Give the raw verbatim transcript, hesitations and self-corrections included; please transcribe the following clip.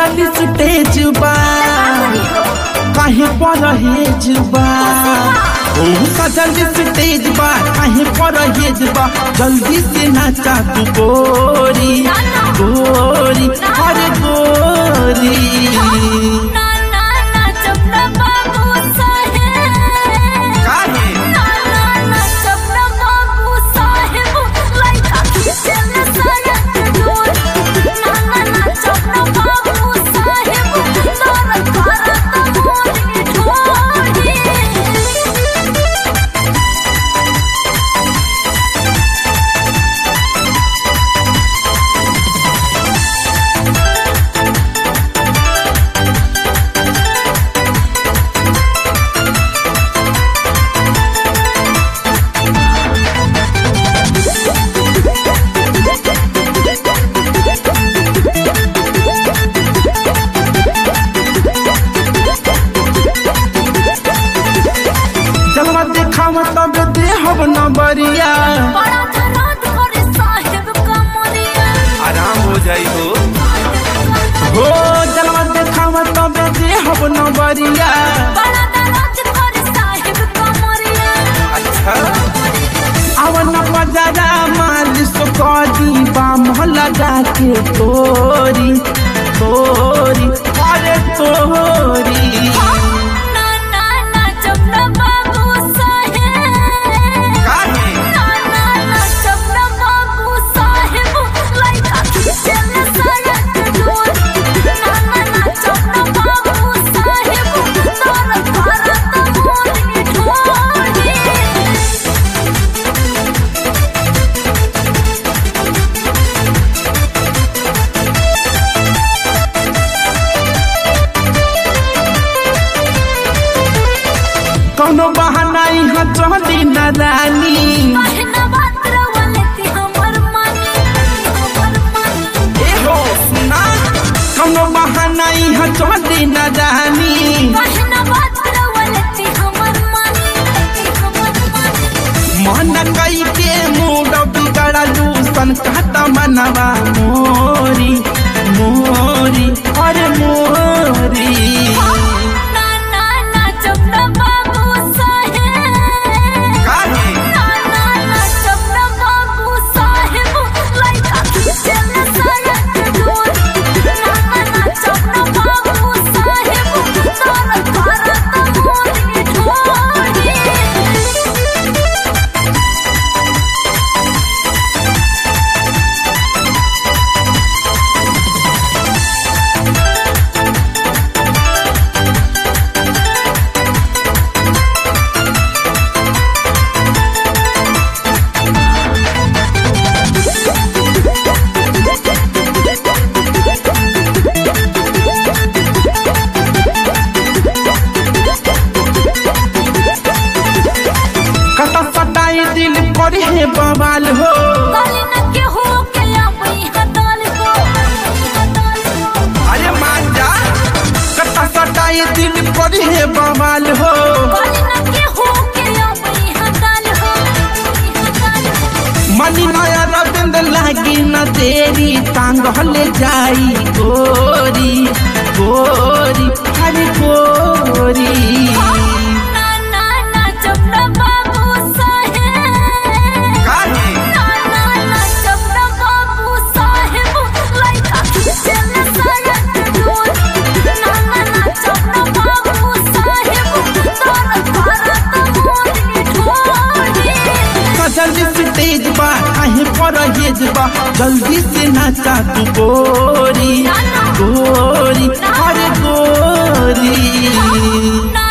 सजली स्टेज बा काहे पर हेज बा ओ सजली स्टेज बा काहे पर हेज बा जल्दी से नाचा तू गोरी गोरी अरे गोरी तब दे हम नंबरिया आराम हो जाई हो हो जलवा देखाव तब दे हम नंबरिया अच्छा अवन बजारा मालिश करी बाम लगा के तोरी तोरी अरे तोरी कौनो बहाना यहाँ चली न रानी कौनो बहाना यहाँ चली न रानी मन कई के मूड बिगड़लू सन कहता मनवा मोरी मोरी अरे मोरी दिल पर है बवाल हो अरे मान जा कटा सटाई दिल पर है बवाल हो मनी नया रविंद लागी न तेरी टांग ले जाई गोरी गोरी अरे गोरी तेज बा काहे पर हेज बा जल्दी से नाचा तू गोरी गोरी अरे गोरी।